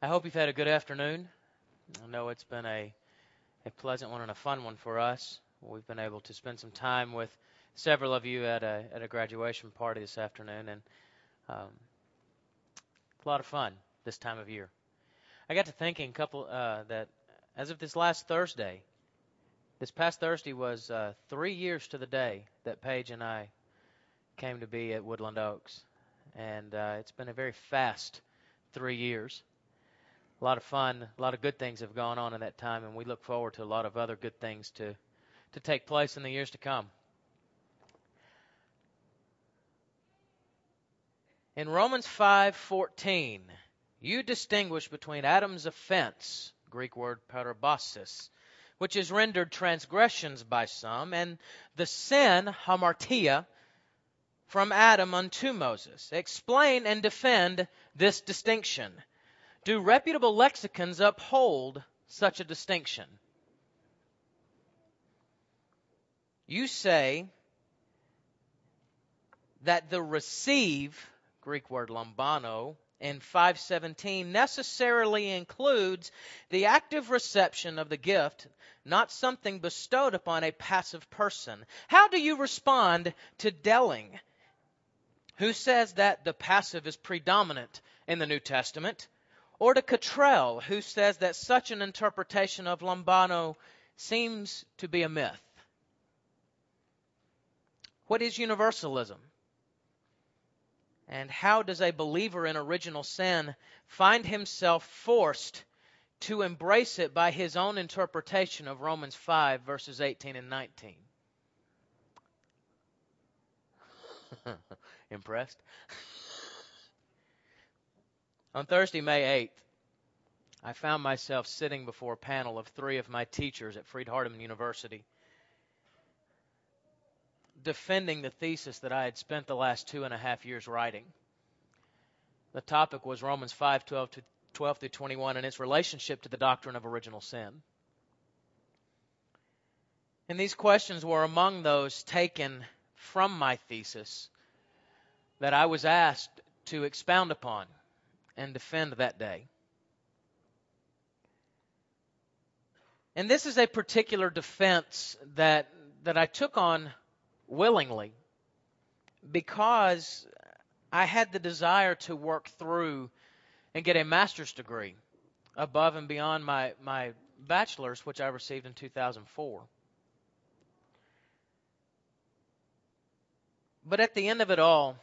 I hope you've had a good afternoon. I know it's been a pleasant one and a fun one for us. We've been able to spend some time with several of you at a graduation party this afternoon, and it's a lot of fun this time of year. I got to thinking that as of this past Thursday was 3 years to the day that Paige and I came to be at Woodland Oaks, and it's been a very fast 3 years. A lot of fun, a lot of good things have gone on in that time, and we look forward to a lot of other good things to take place in the years to come. In Romans 5:14, you distinguish between Adam's offense, Greek word parabasis, which is rendered transgressions by some, and the sin, hamartia, from Adam unto Moses. Explain and defend this distinction. Do reputable lexicons uphold such a distinction? You say that the receive, Greek word lambano, in 5:17 necessarily includes the active reception of the gift, not something bestowed upon a passive person. How do you respond to Delling, who says that the passive is predominant in the New Testament, or to Cottrell, who says that such an interpretation of lambano seems to be a myth? What is universalism? And how does a believer in original sin find himself forced to embrace it by his own interpretation of Romans 5, verses 18 and 19? Impressed? On Thursday, May 8th, I found myself sitting before a panel of 3 of my teachers at Freed-Hardeman University, defending the thesis that I had spent the last 2.5 years writing. The topic was Romans 5:12 through 21 and its relationship to the doctrine of original sin. And these questions were among those taken from my thesis that I was asked to expound upon and defend that day. And this is a particular defense that I took on willingly because I had the desire to work through and get a master's degree above and beyond my bachelor's, which I received in 2004. But at the end of it all,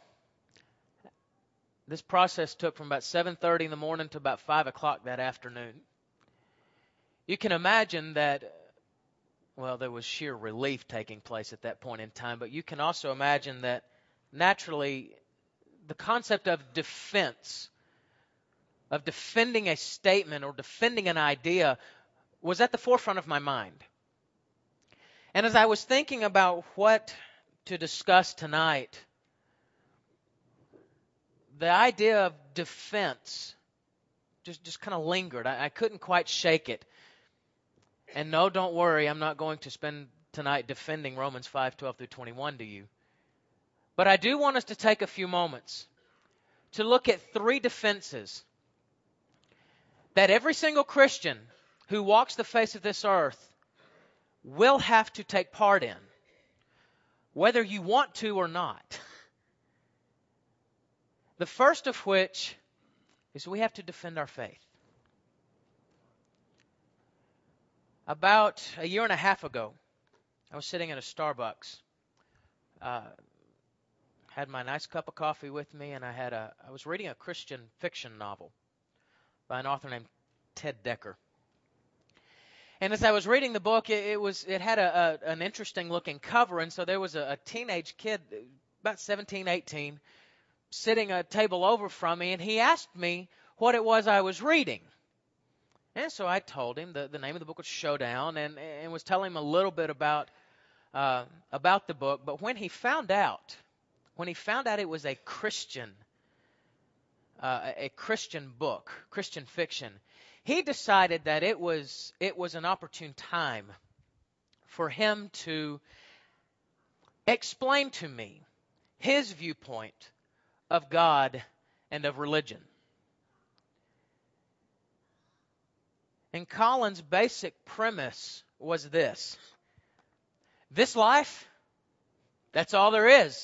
this process took from about 7:30 in the morning to about 5 o'clock that afternoon. You can imagine that, well, there was sheer relief taking place at that point in time, but you can also imagine that naturally the concept of defense, of defending a statement or defending an idea, was at the forefront of my mind. And as I was thinking about what to discuss tonight, the idea of defense just kind of lingered. I couldn't quite shake it. And no, don't worry, I'm not going to spend tonight defending Romans 5:12 through 21 to you. But I do want us to take a few moments to look at 3 defenses that every single Christian who walks the face of this earth will have to take part in, whether you want to or not. The first of which is we have to defend our faith. About 1.5 years ago, I was sitting at a Starbucks, had my nice cup of coffee with me, and I was reading a Christian fiction novel by an author named Ted Decker. And as I was reading the book, it had an interesting looking cover, and so there was a teenage kid, about 17, 18, sitting at a table over from me, and he asked me what it was I was reading. And so I told him the name of the book was Showdown, and was telling him a little bit about the book. But when he found out it was a Christian book, Christian fiction, he decided that it was an opportune time for him to explain to me his viewpoint of God and of religion. And Colin's basic premise was this: this life, that's all there is.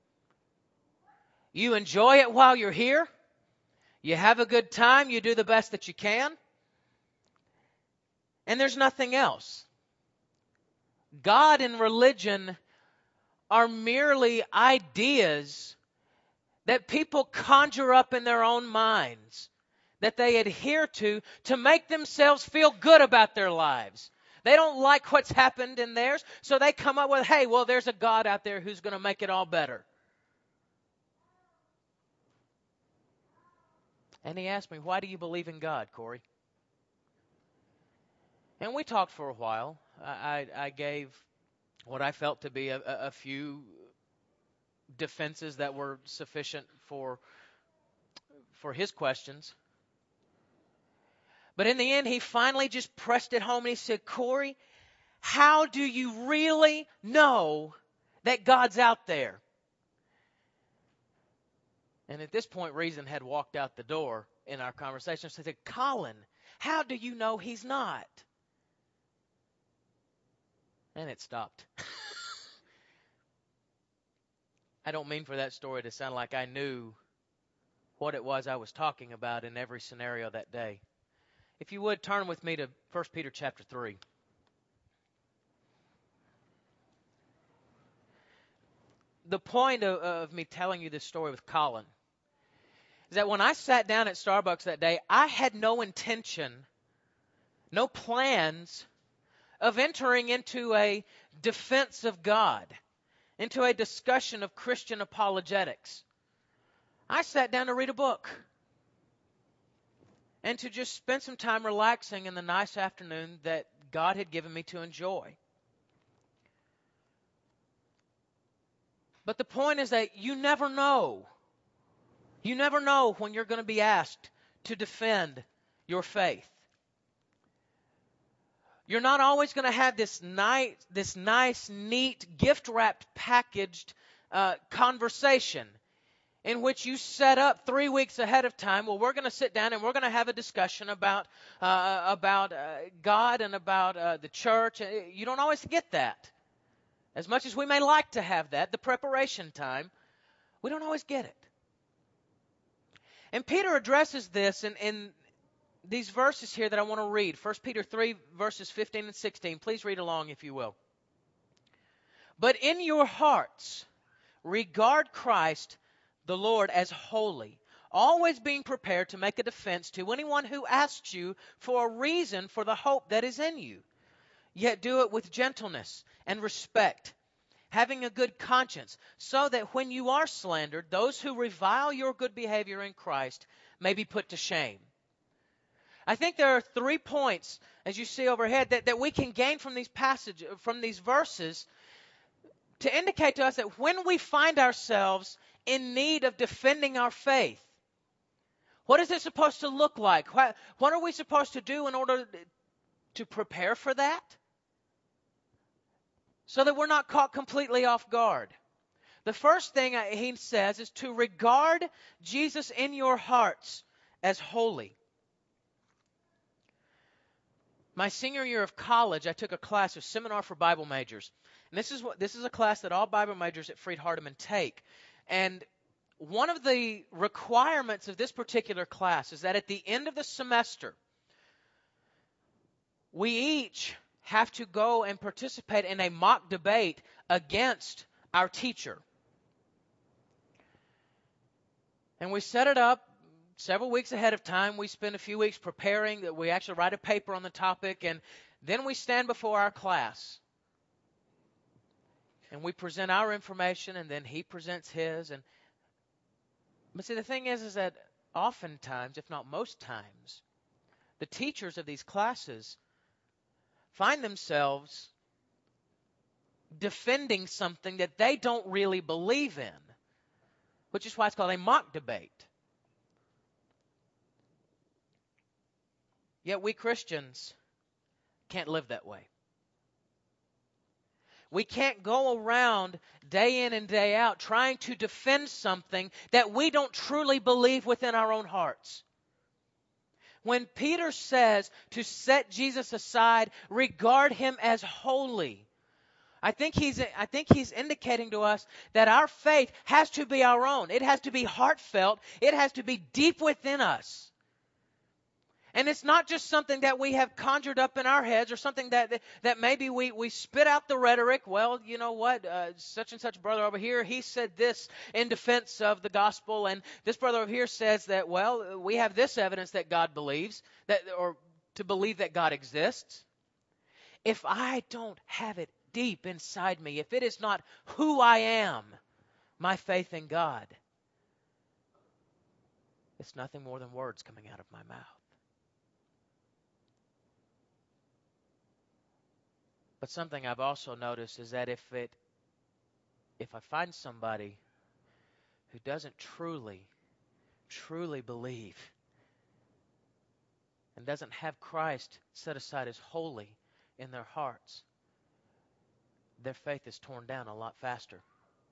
You enjoy it while you're here. You have a good time. You do the best that you can. And there's nothing else. God and religion are merely ideas that people conjure up in their own minds, that they adhere to make themselves feel good about their lives. They don't like what's happened in theirs, so they come up with, hey, well, there's a God out there who's going to make it all better. And he asked me, why do you believe in God, Corey? And we talked for a while. I gave what I felt to be a few defenses that were sufficient for his questions. But in the end, he finally just pressed it home and he said, Corey, how do you really know that God's out there? And at this point, reason had walked out the door in our conversation. So I said, Colin, how do you know he's not? And it stopped. I don't mean for that story to sound like I knew what it was I was talking about in every scenario that day. If you would, turn with me to 1 Peter chapter 3. The point of me telling you this story with Colin is that when I sat down at Starbucks that day, I had no intention, no plans of entering into a defense of God, into a discussion of Christian apologetics. I sat down to read a book and to just spend some time relaxing in the nice afternoon that God had given me to enjoy. But the point is that you never know. You never know when you're going to be asked to defend your faith. You're not always going to have this nice, neat, gift-wrapped, packaged conversation in which you set up 3 weeks ahead of time. Well, we're going to sit down and we're going to have a discussion about God and about the church. You don't always get that. As much as we may like to have that, the preparation time, we don't always get it. And Peter addresses this in these verses here that I want to read. 1 Peter 3, verses 15 and 16. Please read along if you will. But in your hearts, regard Christ the Lord as holy, always being prepared to make a defense to anyone who asks you for a reason for the hope that is in you. Yet do it with gentleness and respect, having a good conscience, so that when you are slandered, those who revile your good behavior in Christ may be put to shame. I think there are 3 points, as you see overhead, that we can gain from these passages, from these verses, to indicate to us that when we find ourselves in need of defending our faith, what is it supposed to look like? What are we supposed to do in order to prepare for that? So that we're not caught completely off guard. The first thing he says is to regard Jesus in your hearts as holy. My senior year of college, I took a class, a seminar for Bible majors. And this is a class that all Bible majors at Freed-Hardeman take. And one of the requirements of this particular class is that at the end of the semester, we each have to go and participate in a mock debate against our teacher. And we set it up several weeks ahead of time. We spend a few weeks preparing. We actually write a paper on the topic, and then we stand before our class. And we present our information, and then he presents his. But see, the thing is that oftentimes, if not most times, the teachers of these classes find themselves defending something that they don't really believe in, which is why it's called a mock debate. Yet we Christians can't live that way. We can't go around day in and day out trying to defend something that we don't truly believe within our own hearts. When Peter says to set Jesus aside, regard him as holy, I think he's indicating to us that our faith has to be our own. It has to be heartfelt. It has to be deep within us. And it's not just something that we have conjured up in our heads or something that maybe we spit out the rhetoric. Well, you know what? Such and such brother over here, he said this in defense of the gospel. And this brother over here says that, well, we have this evidence that God believes, or to believe that God exists. If I don't have it deep inside me, if it is not who I am, my faith in God, it's nothing more than words coming out of my mouth. But something I've also noticed is that if I find somebody who doesn't truly believe and doesn't have Christ set aside as holy in their hearts, their faith is torn down a lot faster.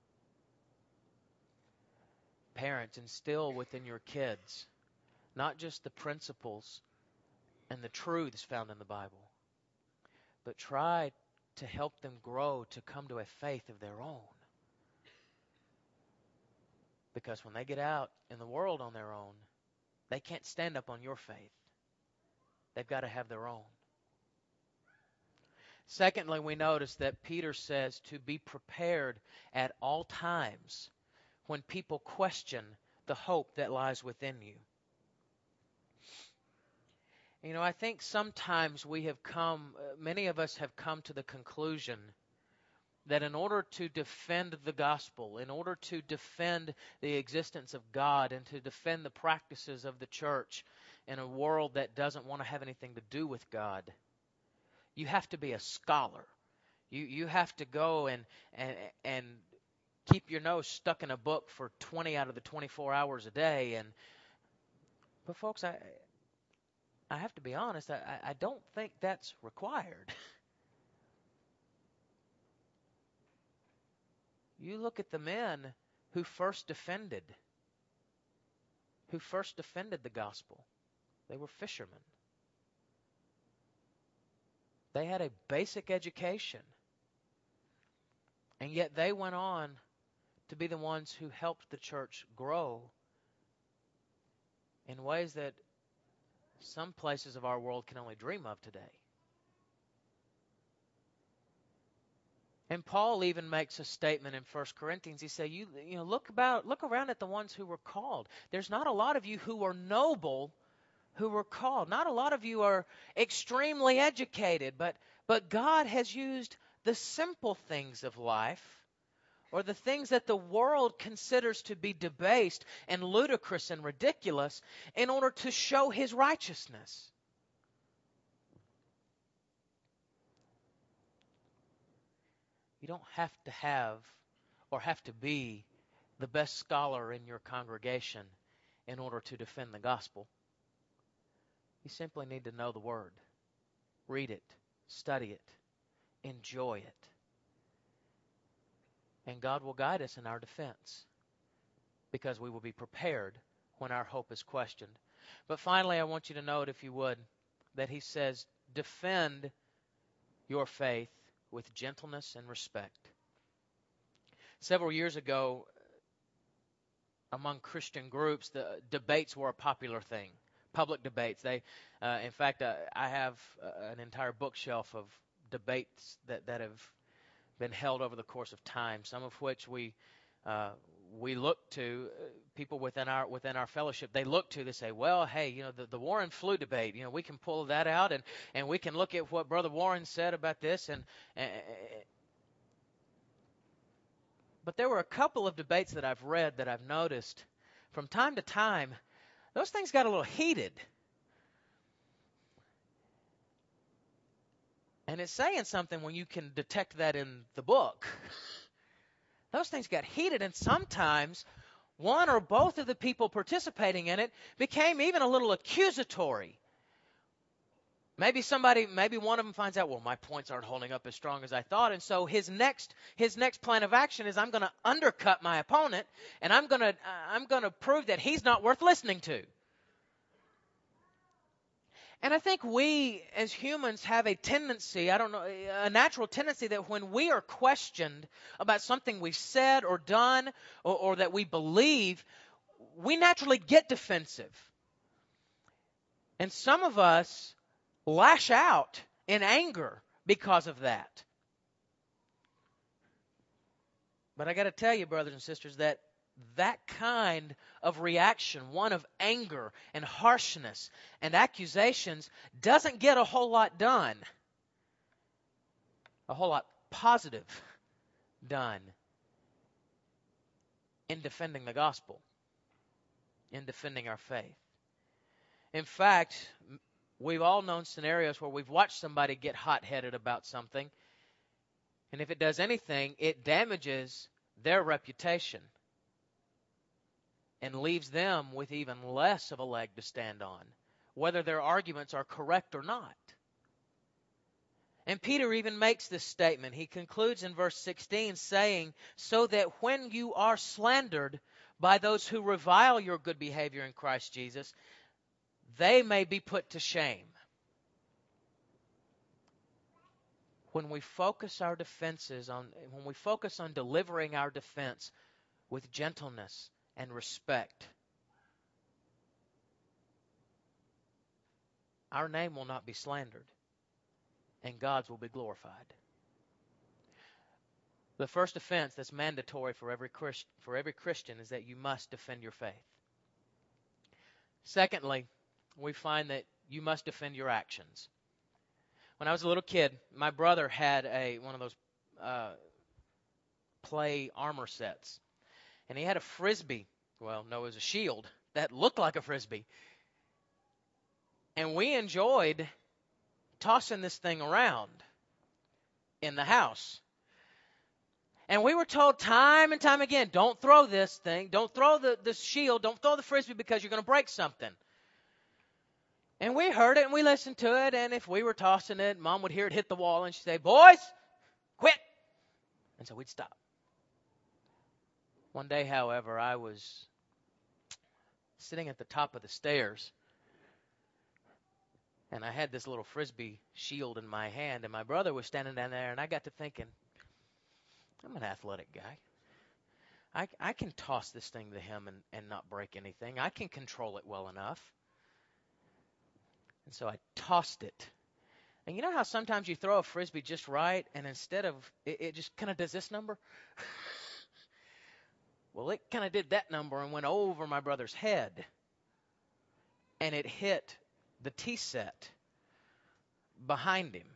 Parents, instill within your kids not just the principles and the truths found in the Bible, but try to help them grow to come to a faith of their own. Because when they get out in the world on their own, they can't stand up on your faith. They've got to have their own. Secondly, we notice that Peter says to be prepared at all times when people question the hope that lies within you. You know, I think sometimes many of us have come to the conclusion that in order to defend the gospel, in order to defend the existence of God and to defend the practices of the church in a world that doesn't want to have anything to do with God, you have to be a scholar. You have to go and keep your nose stuck in a book for 20 out of the 24 hours a day. But folks, I have to be honest, I don't think that's required. You look at the men who first defended the gospel. They were fishermen. They had a basic education. And yet they went on to be the ones who helped the church grow in ways that some places of our world can only dream of today. And Paul even makes a statement in 1 Corinthians. He said, you know, look around at the ones who were called. There's not a lot of you who are noble who were called. Not a lot of you are extremely educated, but God has used the simple things of life, or the things that the world considers to be debased and ludicrous and ridiculous, in order to show His righteousness. You don't have to have or have to be the best scholar in your congregation in order to defend the gospel. You simply need to know the Word. Read it, study it, enjoy it. And God will guide us in our defense, because we will be prepared when our hope is questioned. But finally, I want you to note, if you would, that he says, defend your faith with gentleness and respect. Several years ago, among Christian groups, the debates were a popular thing. Public debates. In fact, I have an entire bookshelf of debates that have been held over the course of time. Some of which we look to, people within our fellowship. They look to. They say, well, hey, you know, the Warren flu debate. You know, we can pull that out and we can look at what Brother Warren said about this. But there were a couple of debates that I've read that I've noticed from time to time, those things got a little heated. And it's saying something when you can detect that in the book. Those things got heated, and sometimes one or both of the people participating in it became even a little accusatory. Maybe one of them finds out, well, my points aren't holding up as strong as I thought, and so his next plan of action is, I'm going to undercut my opponent, and I'm going to prove that he's not worth listening to. And I think we as humans have a tendency, a natural tendency that when we are questioned about something we've said or done or that we believe, we naturally get defensive. And some of us lash out in anger because of that. But I got to tell you, brothers and sisters, that kind of reaction, one of anger and harshness and accusations, doesn't get a whole lot done. A whole lot positive done in defending the gospel, in defending our faith. In fact, we've all known scenarios where we've watched somebody get hot-headed about something, and if it does anything, it damages their reputation and leaves them with even less of a leg to stand on, whether their arguments are correct or not. And Peter even makes this statement. He concludes in verse 16 saying, so that when you are slandered by those who revile your good behavior in Christ Jesus, they may be put to shame. When we focus our defenses when we focus on delivering our defense with gentleness and respect, our name will not be slandered, and God's will be glorified. The first offense that's mandatory for every Christian is that you must defend your faith. Secondly, we find that you must defend your actions. When I was a little kid, my brother had one of those play armor sets. And he had a frisbee. Well, no, it was a shield that looked like a frisbee. And we enjoyed tossing this thing around in the house. And we were told time and time again, don't throw this thing. Don't throw the shield. Don't throw the frisbee because you're going to break something. And we heard it and we listened to it. And if we were tossing it, Mom would hear it hit the wall and she'd say, boys, quit. And so we'd stop. One day, however, I was sitting at the top of the stairs, and I had this little frisbee shield in my hand, and my brother was standing down there, and I got to thinking, I'm an athletic guy. I can toss this thing to him and not break anything. I can control it well enough. And so I tossed it. And you know how sometimes you throw a frisbee just right, and instead of, it just kind of does this number? Well, it kind of did that number and went over my brother's head. And it hit the tee set behind him.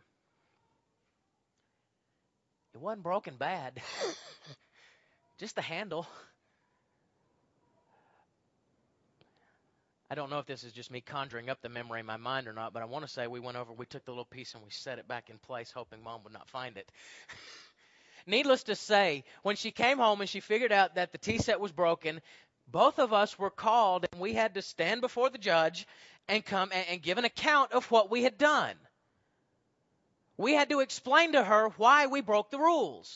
It wasn't broken bad. Just the handle. I don't know if this is just me conjuring up the memory in my mind or not, but I want to say we went over, we took the little piece and we set it back in place, hoping Mom would not find it. Needless to say, when she came home and she figured out that the tea set was broken, both of us were called and we had to stand before the judge and come and give an account of what we had done. We had to explain to her why we broke the rules.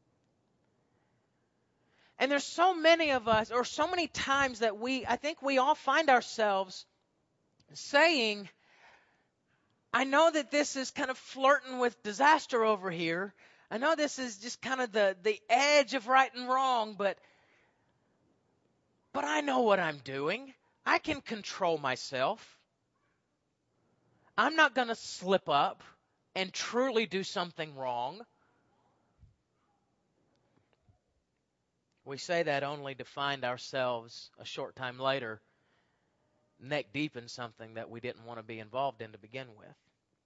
And there's so many of us, or so many times that I think we all find ourselves saying, I know that this is kind of flirting with disaster over here. I know this is just kind of the edge of right and wrong, but I know what I'm doing. I can control myself. I'm not going to slip up and truly do something wrong. We say that only to find ourselves a short time later neck deep in something that we didn't want to be involved in to begin with.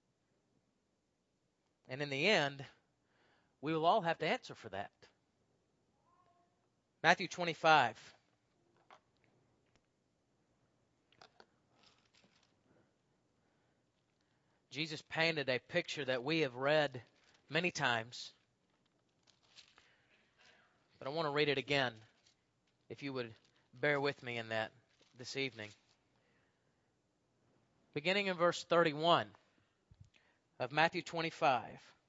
And in the end, we will all have to answer for that. Matthew 25. Jesus painted a picture that we have read many times. But I want to read it again, if you would bear with me in that this evening. Beginning in verse 31 of Matthew 25.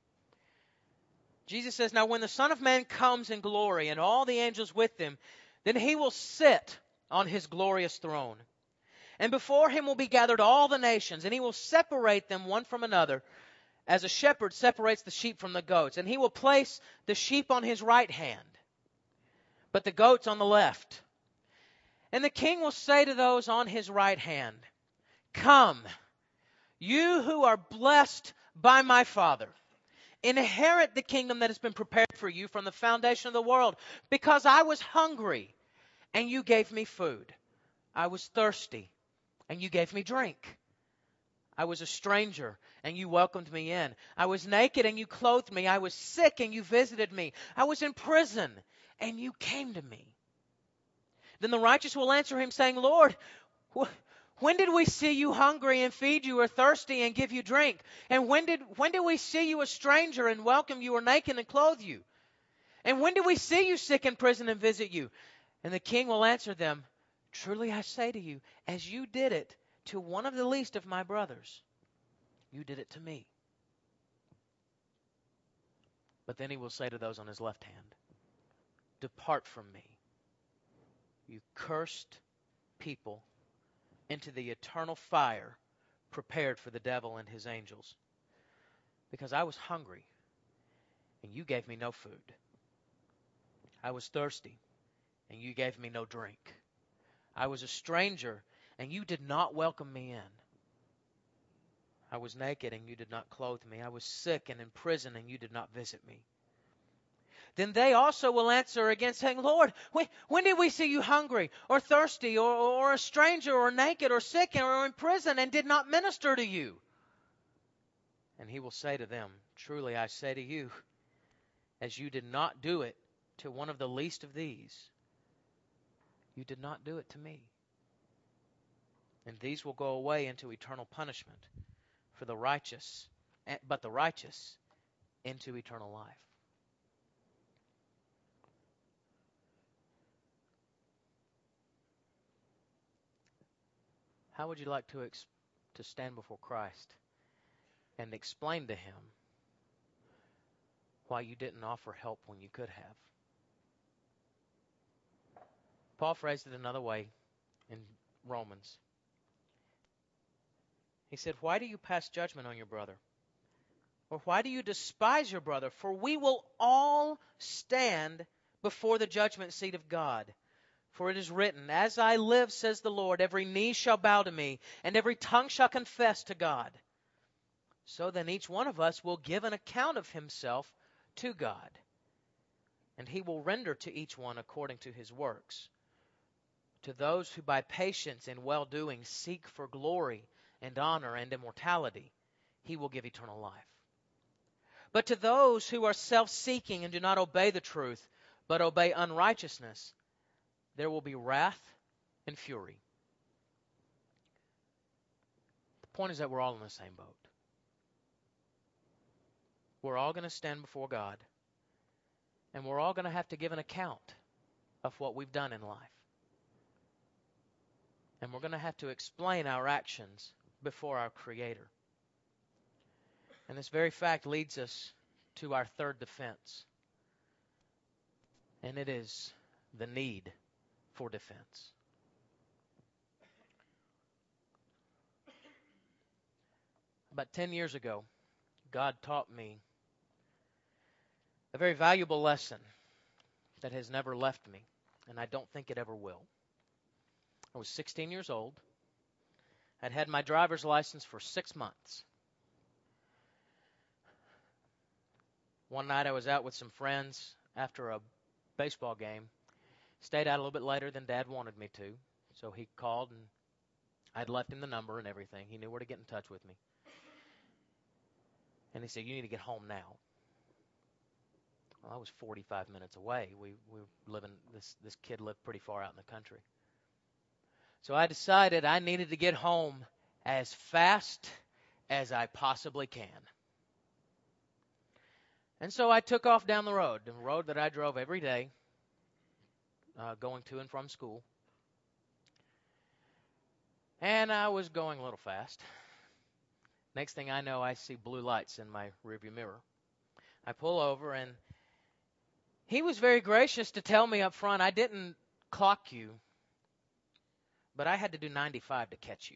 Jesus says, now when the Son of Man comes in glory and all the angels with him, then he will sit on his glorious throne. And before him will be gathered all the nations, and he will separate them one from another, as a shepherd separates the sheep from the goats. And he will place the sheep on his right hand, but the goats on the left. And the king will say to those on his right hand, Come, you who are blessed by my Father, inherit the kingdom that has been prepared for you from the foundation of the world. Because I was hungry, and you gave me food. I was thirsty, and you gave me drink. I was a stranger, and you welcomed me in. I was naked, and you clothed me. I was sick, and you visited me. I was in prison, and you came to me. Then the righteous will answer him, saying, Lord, when did we see you hungry and feed you, or thirsty and give you drink? And when did we see you a stranger and welcome you, or naked and clothe you? And when did we see you sick in prison and visit you? And the king will answer them, Truly I say to you, as you did it to one of the least of my brothers, you did it to me. But then he will say to those on his left hand, Depart from me, you cursed people, into the eternal fire prepared for the devil and his angels. Because I was hungry, and you gave me no food. I was thirsty, and you gave me no drink. I was a stranger, and you did not welcome me in. I was naked, and you did not clothe me. I was sick and in prison, and you did not visit me. Then they also will answer again, saying, Lord, when did we see you hungry, or thirsty, or a stranger, or naked, or sick, or in prison, and did not minister to you? And he will say to them, Truly I say to you, as you did not do it to one of the least of these, you did not do it to me. And these will go away into eternal punishment, but the righteous into eternal life. How would you like to stand before Christ and explain to him why you didn't offer help when you could have? Paul phrased it another way in Romans. He said, Why do you pass judgment on your brother? Or why do you despise your brother? For we will all stand before the judgment seat of God. For it is written, As I live, says the Lord, every knee shall bow to me, and every tongue shall confess to God. So then each one of us will give an account of himself to God, and he will render to each one according to his works. To those who by patience and well-doing seek for glory and honor and immortality, he will give eternal life. But to those who are self-seeking and do not obey the truth, but obey unrighteousness, there will be wrath and fury. The point is that we're all in the same boat. We're all going to stand before God, and we're all going to have to give an account of what we've done in life. And we're going to have to explain our actions before our Creator. And this very fact leads us to our third defense. And it is the need for defense. About 10 years ago, God taught me a very valuable lesson that has never left me, and I don't think it ever will. I was 16 years old. I'd had my driver's license for 6 months. One night I was out with some friends after a baseball game. Stayed out a little bit later than Dad wanted me to. So he called, and I'd left him the number and everything. He knew where to get in touch with me. And he said, You need to get home now. Well, I was 45 minutes away. This kid lived pretty far out in the country. So I decided I needed to get home as fast as I possibly can. And so I took off down the road that I drove every day, going to and from school. And I was going a little fast. Next thing I know, I see blue lights in my rearview mirror. I pull over, and he was very gracious to tell me up front, I didn't clock you, but I had to do 95 to catch you.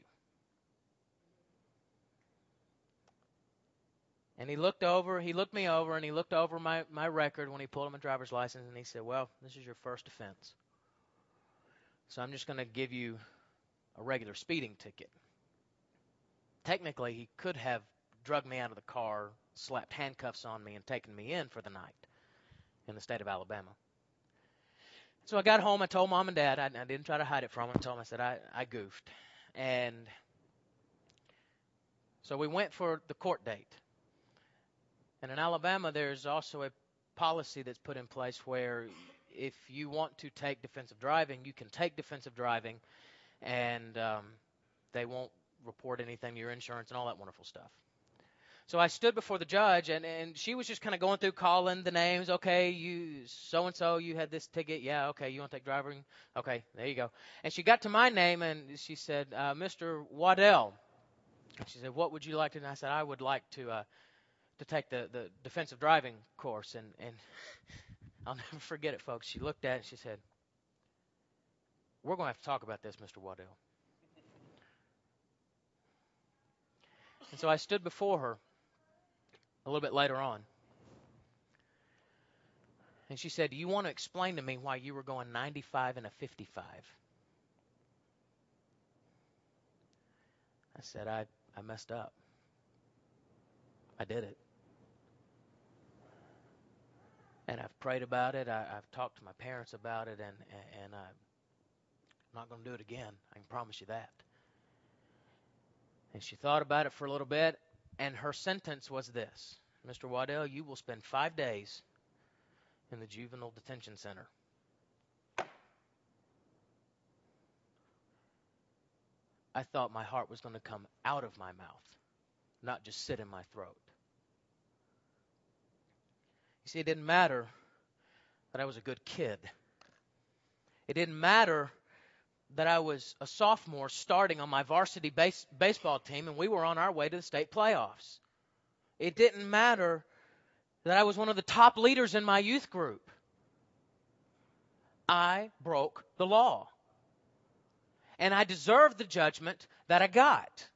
And he looked me over, and he looked over my record when he pulled my driver's license, and he said, well, this is your first offense. So I'm just going to give you a regular speeding ticket. Technically, he could have drugged me out of the car, slapped handcuffs on me, and taken me in for the night in the state of Alabama. So I got home, I told Mom and Dad, I didn't try to hide it from them, I told them, I said, I goofed. And so we went for the court date. And in Alabama, there's also a policy that's put in place where if you want to take defensive driving, you can take defensive driving, and they won't report anything to your insurance and all that wonderful stuff. So I stood before the judge, and she was just kind of going through, calling the names. Okay, you so-and-so, you had this ticket. Yeah, okay, you want to take driving? Okay, there you go. And she got to my name, and she said, Mr. Waddell. She said, what would you like to do? And I said, I would like to take the defensive driving course. And I'll never forget it, folks. She looked at it and she said, we're going to have to talk about this, Mr. Waddell. And so I stood before her a little bit later on. And she said, do you want to explain to me why you were going 95 and a 55? I said, I messed up. I did it. And I've prayed about it. I've talked to my parents about it, and I'm not going to do it again. I can promise you that. And she thought about it for a little bit, and her sentence was this: Mr. Waddell, you will spend 5 days in the juvenile detention center. I thought my heart was going to come out of my mouth, not just sit in my throat. You see, it didn't matter that I was a good kid. It didn't matter that I was a sophomore starting on my varsity baseball team and we were on our way to the state playoffs. It didn't matter that I was one of the top leaders in my youth group. I broke the law. And I deserved the judgment that I got.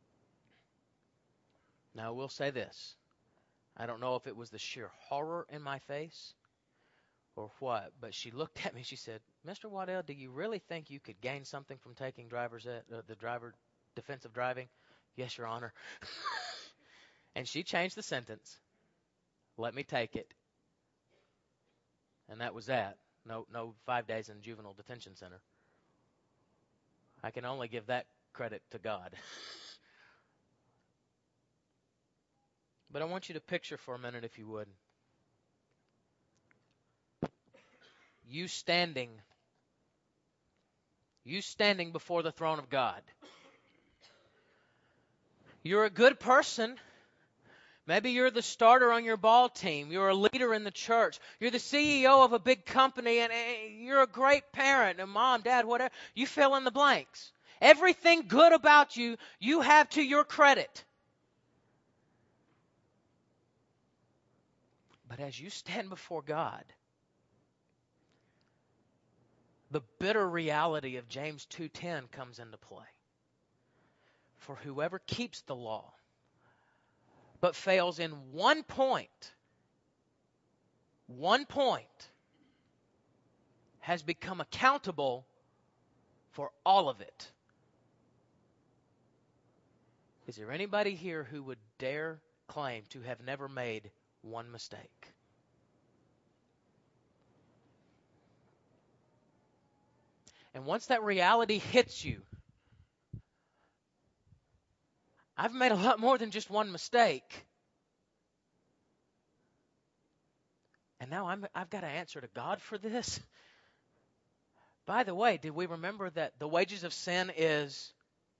Now, I will say this. I don't know if it was the sheer horror in my face or what, but she looked at me and she said, Mr. Waddell, do you really think you could gain something from taking defensive driving? Yes, Your Honor. And she changed the sentence. Let me take it. And that was that. No 5 days in juvenile detention center. I can only give that credit to God. But I want you to picture for a minute, if you would, you standing before the throne of God. You're a good person. Maybe you're the starter on your ball team. You're a leader in the church. You're the CEO of a big company, and you're a great parent, and mom, dad, whatever. You fill in the blanks. Everything good about you, you have to your credit. But as you stand before God, the bitter reality of James 2:10 comes into play. For whoever keeps the law, but fails in one point, has become accountable for all of it. Is there anybody here who would dare claim to have never made one mistake? And once that reality hits you, I've made a lot more than just one mistake. And now I've got to answer to God for this. By the way, did we remember that the wages of sin is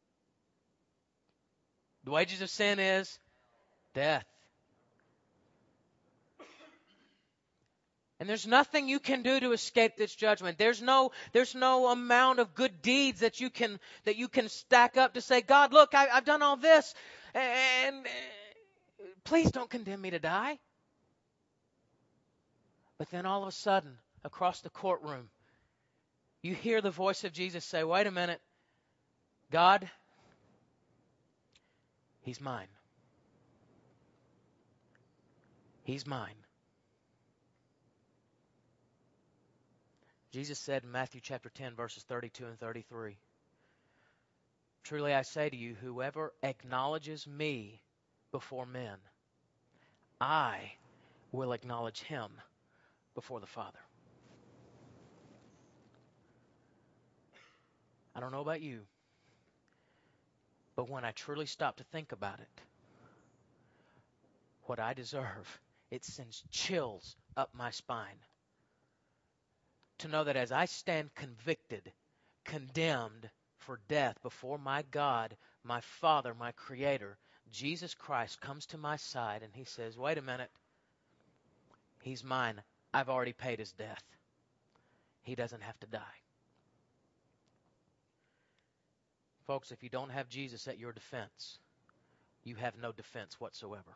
death? And there's nothing you can do to escape this judgment. There's no amount of good deeds that you can stack up to say, God, look, I've done all this, and please don't condemn me to die. But then all of a sudden, across the courtroom, you hear the voice of Jesus say, wait a minute, God, He's mine. He's mine. Jesus said in Matthew chapter 10, verses 32 and 33, truly I say to you, whoever acknowledges me before men, I will acknowledge him before the Father. I don't know about you, but when I truly stop to think about it, what I deserve, it sends chills up my spine to know that as I stand convicted, condemned for death before my God, my Father, my Creator, Jesus Christ comes to my side and He says, wait a minute, He's mine. I've already paid His death. He doesn't have to die. Folks, if you don't have Jesus at your defense, you have no defense whatsoever.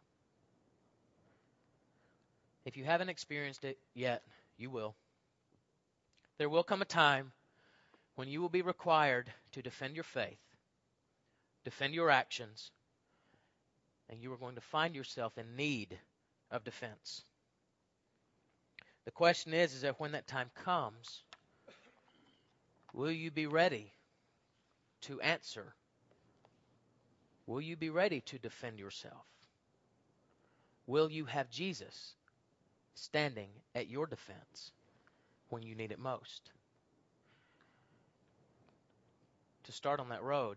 If you haven't experienced it yet, you will. There will come a time when you will be required to defend your faith, defend your actions, and you are going to find yourself in need of defense. The question is that when that time comes, will you be ready to answer? Will you be ready to defend yourself? Will you have Jesus standing at your defense when you need it most? To start on that road,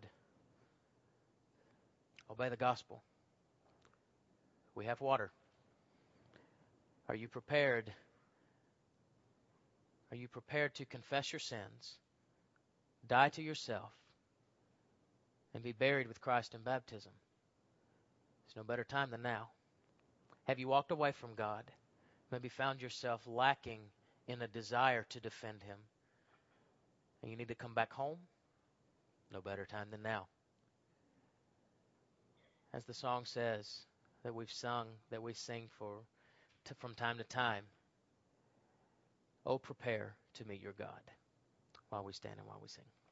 obey the gospel. We have water. Are you prepared? Are you prepared to confess your sins, die to yourself, and be buried with Christ in baptism? There's no better time than now. Have you walked away from God? Maybe found yourself lacking in a desire to defend Him, and you need to come back home? No better time than now. As the song says that we've sung, that we sing from time to time, oh, prepare to meet your God, while we stand and while we sing.